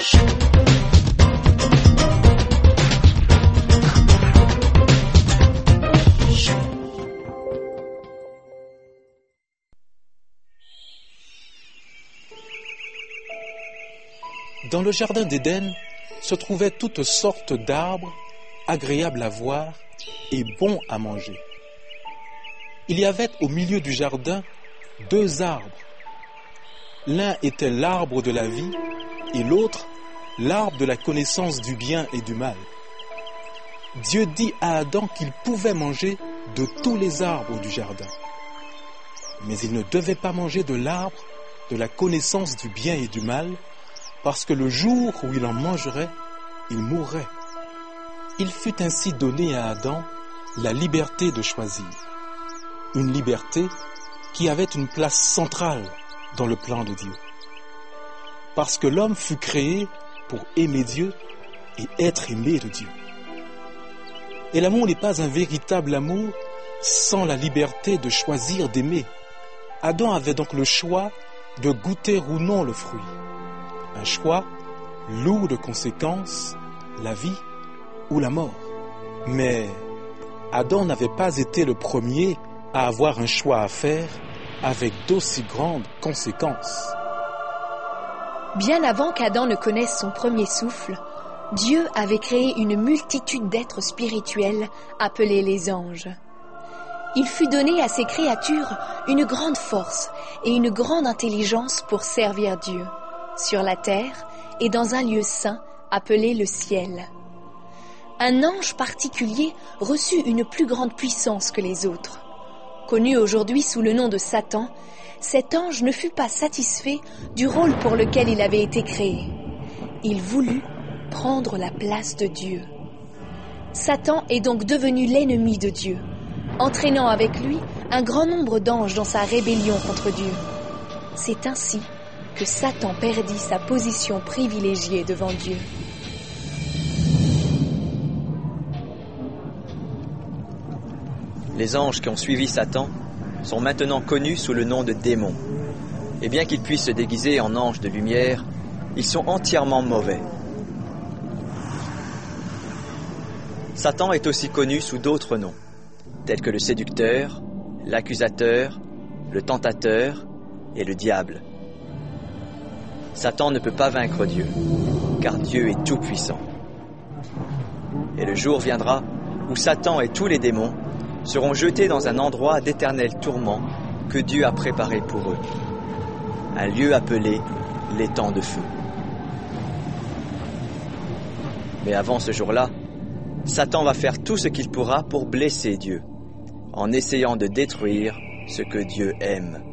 Dans le jardin d'Éden se trouvaient toutes sortes d'arbres, agréables à voir et bons à manger. Il y avait au milieu du jardin 2 arbres. L'un était l'arbre de la vie et l'autre l'arbre de la connaissance du bien et du mal. Dieu dit à Adam qu'il pouvait manger de tous les arbres du jardin. Mais il ne devait pas manger de l'arbre de la connaissance du bien et du mal, parce que le jour où il en mangerait, il mourrait. Il fut ainsi donné à Adam la liberté de choisir. Une liberté qui avait une place centrale dans le plan de Dieu. Parce que l'homme fut créé pour aimer Dieu et être aimé de Dieu. Et l'amour n'est pas un véritable amour sans la liberté de choisir d'aimer. Adam avait donc le choix de goûter ou non le fruit. Un choix lourd de conséquences, la vie ou la mort. Mais Adam n'avait pas été le premier à avoir un choix à faire avec d'aussi grandes conséquences. Bien avant qu'Adam ne connaisse son premier souffle, Dieu avait créé une multitude d'êtres spirituels appelés les anges. Il fut donné à ces créatures une grande force et une grande intelligence pour servir Dieu, sur la terre et dans un lieu saint appelé le ciel. Un ange particulier reçut une plus grande puissance que les autres. Connu aujourd'hui sous le nom de Satan, cet ange ne fut pas satisfait du rôle pour lequel il avait été créé. Il voulut prendre la place de Dieu. Satan est donc devenu l'ennemi de Dieu, entraînant avec lui un grand nombre d'anges dans sa rébellion contre Dieu. C'est ainsi que Satan perdit sa position privilégiée devant Dieu. Les anges qui ont suivi Satan sont maintenant connus sous le nom de démons. Et bien qu'ils puissent se déguiser en anges de lumière, ils sont entièrement mauvais. Satan est aussi connu sous d'autres noms, tels que le séducteur, l'accusateur, le tentateur et le diable. Satan ne peut pas vaincre Dieu, car Dieu est tout-puissant. Et le jour viendra où Satan et tous les démons seront jetés dans un endroit d'éternel tourment que Dieu a préparé pour eux, un lieu appelé l'étang de feu. Mais avant ce jour-là, Satan va faire tout ce qu'il pourra pour blesser Dieu, en essayant de détruire ce que Dieu aime.